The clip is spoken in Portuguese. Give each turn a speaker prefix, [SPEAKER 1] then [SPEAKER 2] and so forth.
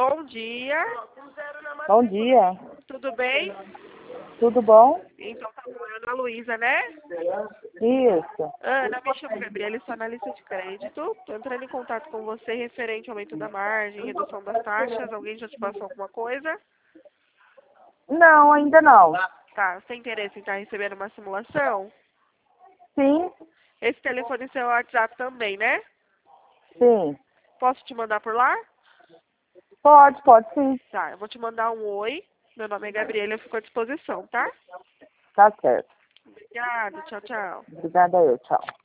[SPEAKER 1] Bom dia.
[SPEAKER 2] Bom dia.
[SPEAKER 1] Tudo bem?
[SPEAKER 2] Tudo bom?
[SPEAKER 1] Então tá bom, Ana Luísa, né?
[SPEAKER 2] Isso.
[SPEAKER 1] Ana, me chamo Gabriela, estou analista de crédito. Estou entrando em contato com você referente ao aumento da margem, redução das taxas. Alguém já te passou alguma coisa?
[SPEAKER 2] Não, ainda não.
[SPEAKER 1] Tá, você tem interesse em estar recebendo uma simulação?
[SPEAKER 2] Sim,
[SPEAKER 1] Esse telefone é seu WhatsApp também, né?
[SPEAKER 2] sim.
[SPEAKER 1] Posso te mandar por lá?
[SPEAKER 2] Pode sim.
[SPEAKER 1] Tá, eu vou te mandar um oi. Meu nome é Gabriela, eu fico à disposição, tá?
[SPEAKER 2] Tá certo.
[SPEAKER 1] Obrigada, tchau, tchau.
[SPEAKER 2] Obrigada eu, tchau.